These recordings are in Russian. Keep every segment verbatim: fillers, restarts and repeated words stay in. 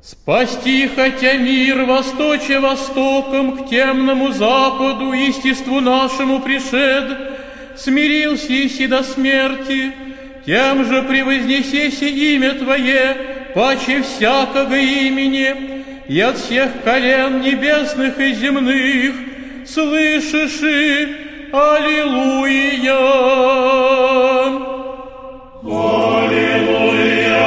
Спасти, хотя мир, восточе востоком, к темному западу, естеству нашему пришед, смирился иси до смерти, тем же превознесеси имя Твое, паче всякого имени, и от всех колен небесных и земных слышишь и аллилуйя. Аллилуйя,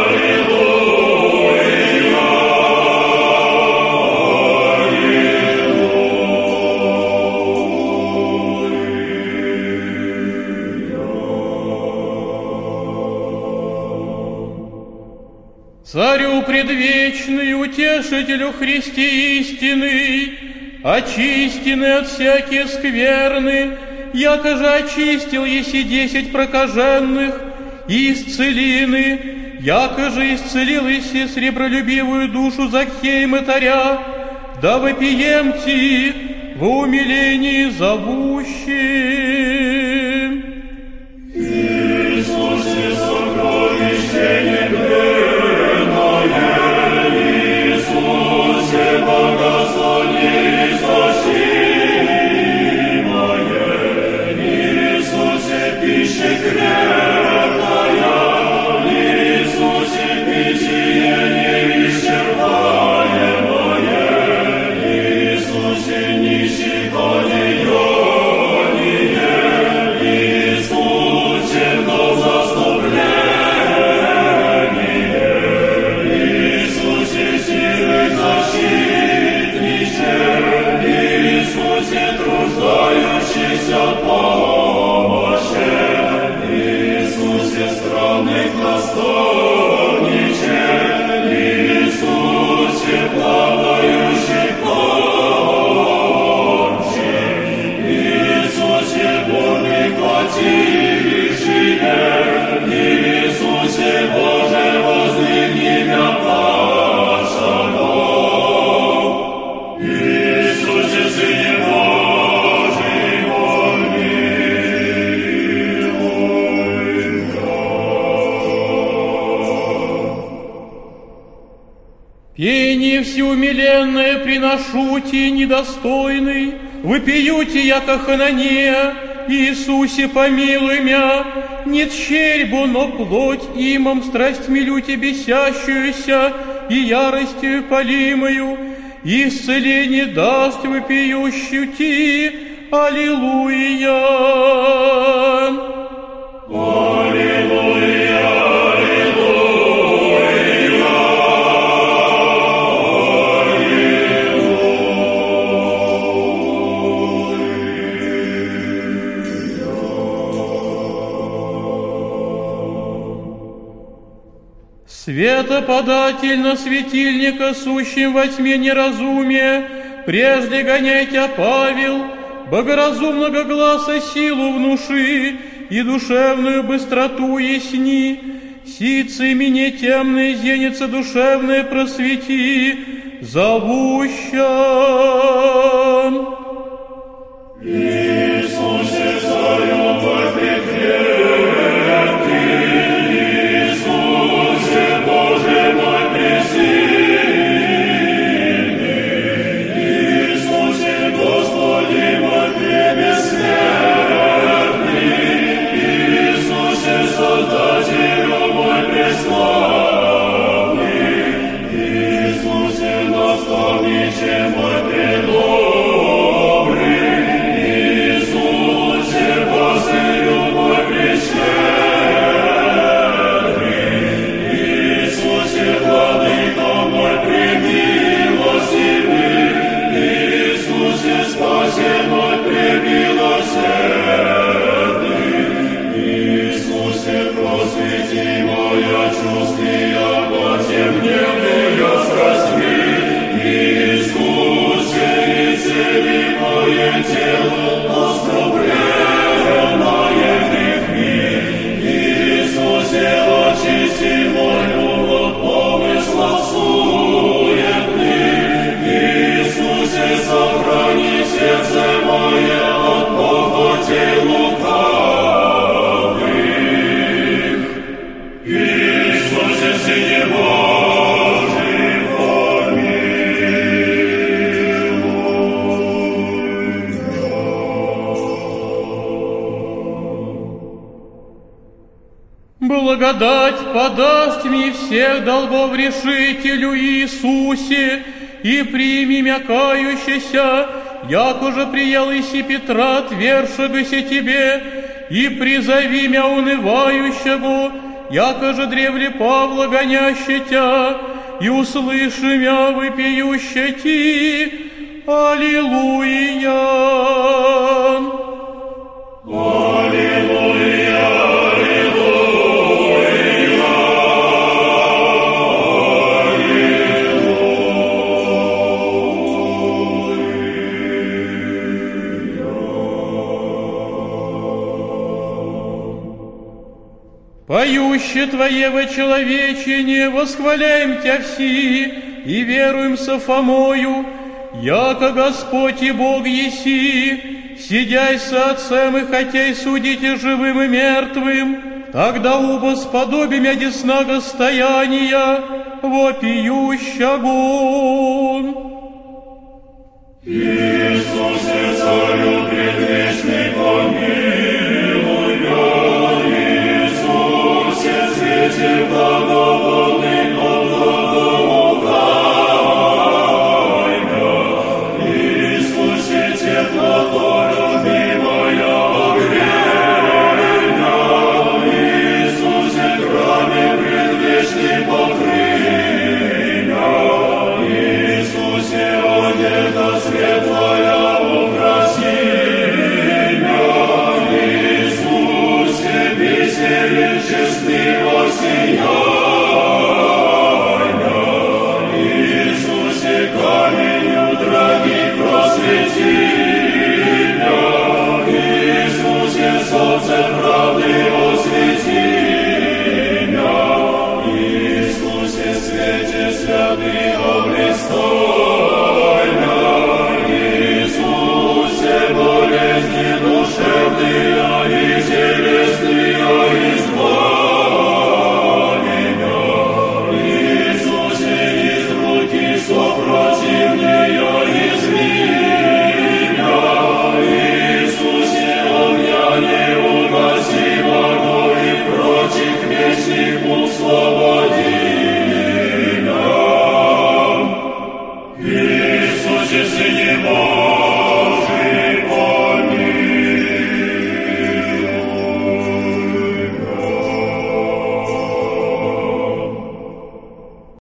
Царю предвечный, утешителю Христе истинный, очистины от всякие скверны, яко же очистил еси десять прокаженных, и исцелины, яко же исцелил еси сребролюбивую душу Закхея мытаря, да вопиемте во умилении зовущим. Иисусе, сокровище небесное, благослови истощимое, Иисусе, пища крепкая, Иисусе, питье неисчерпаемое, Иисусе, нищета неония, Иисусе, вновь заступление, Иисусе, силы защитниче, Иисусе, труждающийся помощи, Иисусе, странных наставниче, Иисусе, плавающий конче, Иисусе, бурный потише, Иисусе, Боже, воздвигни мя пашаго. Иисусе, Сыне Божий, помилуй меня. Пение всеумиленное приношуте, недостойный, выпиюте, яко Хананея, Иисусе, помилуй мя, не тщерьбу, но плоть имом страстьми люте бесящуюся и яростью полимою, исцеление даст вопиющую ти, аллилуйя. Аллилуйя, Светоподатель на светильника, сущим во тьме неразумия, прежде гонять тебя, Павел, богоразумного гласа силу внуши и душевную быстроту ясни, сицы мне темные зеница душевное просвети, зовущан. Иисусе, царю мой прикрепкий, Иисусе, Боже мой пресильный, Иисусе, Господи мой пребессмертный, Иисусе, Создателю мой преславный, Иисусе, наставниче мой предобрый, благодать подаст мне всех долгов решителю Иисусе, и прими мя кающийся, як уже приял Иси Петра, твершегося тебе, и призови мя унывающего, яко же древле Павла гоняще тя, и услыши мя вопиюще ти. Аллилуйя! Аллилуйя! Поюще Твое вочеловечение, восхваляем Тя все, и веруем со Фомою, яко Господь и Бог еси, сидяй со Отцем и хотей судите живым и мертвым, тогда уба сподобим одесна гостояния, вопиющего. Иисусе, Царю предвечный, помилуй мя, Иисусе, свете благоволный, облагоухай мя, Иисусе, теплоту любимая, огрей мя, Иисусе, храме предвечный, покрый мя, Иисусе, одежда светлая, украси мя, Иисусе, бисерин честный, осияй мя, Иисусе, каменью дорогих просвети мя, Иисусе, солнце правды освети мя, Иисусе, свете святый, о Христос.